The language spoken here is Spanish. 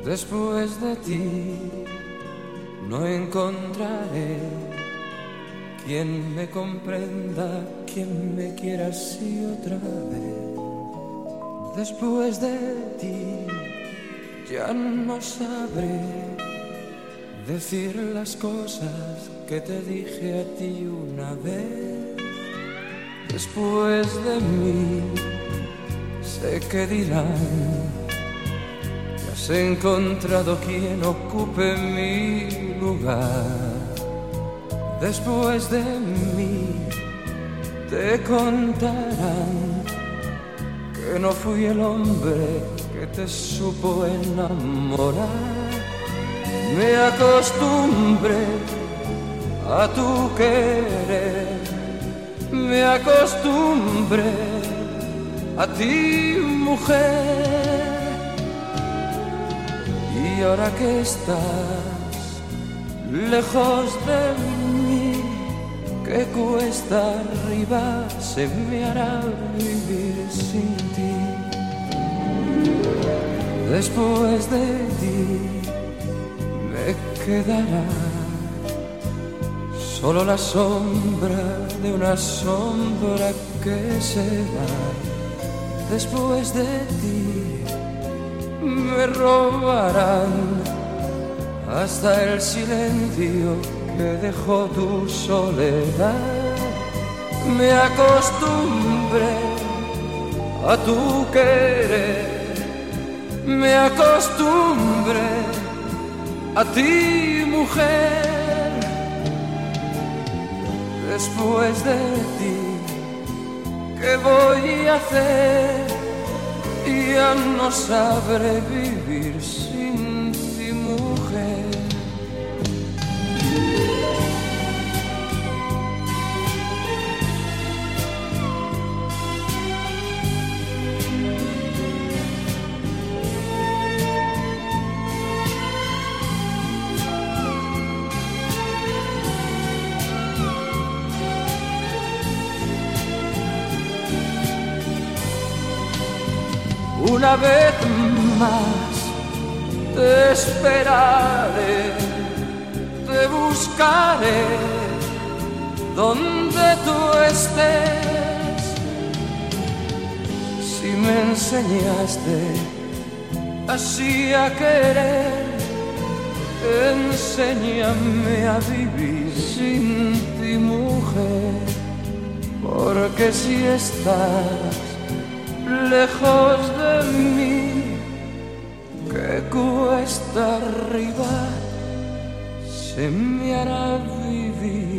Después de ti no encontraré quien me comprenda, quien me quiera así otra vez. Después de ti ya no sabré decir las cosas que te dije a ti una vez. Después de mí sé que dirán: has encontrado quien ocupe mi lugar. Después de mí te contarán que no fui el hombre que te supo enamorar. Me acostumbré a tu querer, me acostumbré a ti, mujer. Y ahora que estás lejos de mí, que cuesta arriba se me hará vivir sin ti. Después de ti me quedará solo la sombra de una sombra que se va. Después de ti me robarán hasta el silencio que dejó tu soledad. Me acostumbré a tu querer, me acostumbré a ti, mujer. Después de ti, ¿qué voy a hacer? Ya no sabré vivir sin ti, mujer. Una vez más te esperaré, te buscaré donde tú estés. Si me enseñaste así a querer, enséñame a vivir sin ti, mujer. Porque si estás lejos de mí, que cuesta arriba se me hará vivir